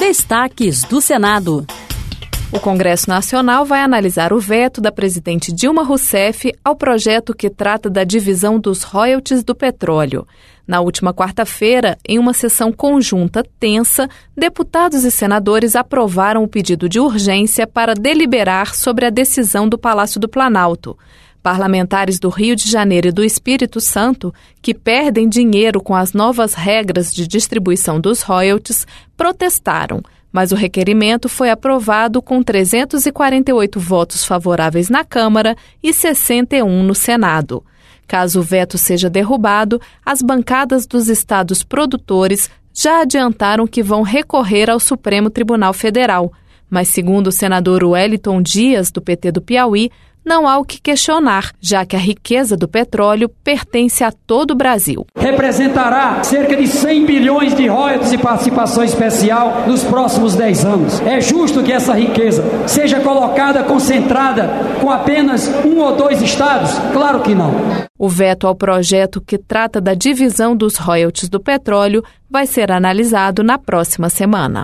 Destaques do Senado. O Congresso Nacional vai analisar o veto da presidente Dilma Rousseff ao projeto que trata da divisão dos royalties do petróleo. Na última quarta-feira, em uma sessão conjunta tensa, deputados e senadores aprovaram o pedido de urgência para deliberar sobre a decisão do Palácio do Planalto. Parlamentares do Rio de Janeiro e do Espírito Santo, que perdem dinheiro com as novas regras de distribuição dos royalties, protestaram. Mas o requerimento foi aprovado com 348 votos favoráveis na Câmara e 61 no Senado. Caso o veto seja derrubado, as bancadas dos estados produtores já adiantaram que vão recorrer ao Supremo Tribunal Federal. Mas, segundo o senador Wellington Dias, do PT do Piauí, não há o que questionar, já que a riqueza do petróleo pertence a todo o Brasil. Representará cerca de 100 bilhões de royalties e participação especial nos próximos 10 anos. É justo que essa riqueza seja colocada, concentrada com apenas 1 ou 2 estados? Claro que não. O veto ao projeto que trata da divisão dos royalties do petróleo vai ser analisado na próxima semana.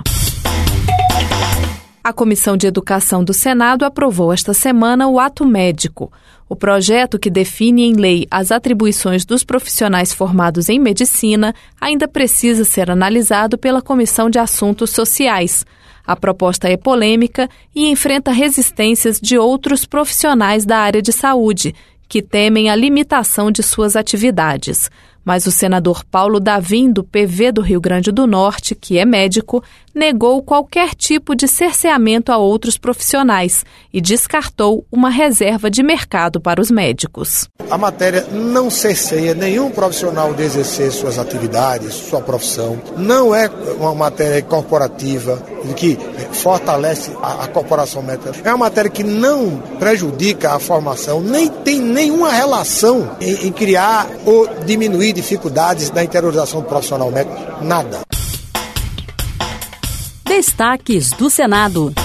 A Comissão de Educação do Senado aprovou esta semana o Ato Médico. O projeto, que define em lei as atribuições dos profissionais formados em medicina, ainda precisa ser analisado pela Comissão de Assuntos Sociais. A proposta é polêmica e enfrenta resistências de outros profissionais da área de saúde, que temem a limitação de suas atividades. Mas o senador Paulo Davim, do PV do Rio Grande do Norte, que é médico, negou qualquer tipo de cerceamento a outros profissionais e descartou uma reserva de mercado para os médicos. A matéria não cerceia nenhum profissional de exercer suas atividades, sua profissão. Não é uma matéria corporativa que fortalece a corporação médica. É uma matéria que não prejudica a formação, nem tem nenhuma relação em criar ou diminuir dificuldades da interiorização do profissional médico, nada. Destaques do Senado.